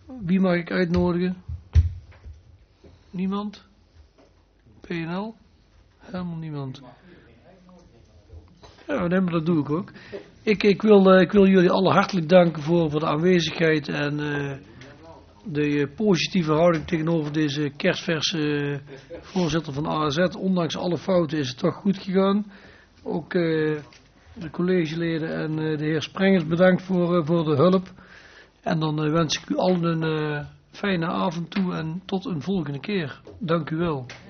Wie mag ik uitnodigen? Niemand? PNL? Helemaal niemand. Ja, nee, maar dat doe ik ook. Ik wil jullie alle hartelijk danken voor de aanwezigheid en de positieve houding tegenover deze kerstverse voorzitter van AZ. Ondanks alle fouten is het toch goed gegaan. Ook de collegeleden en de heer Sprengers bedankt voor de hulp. En dan wens ik u allen een fijne avond toe en tot een volgende keer. Dank u wel.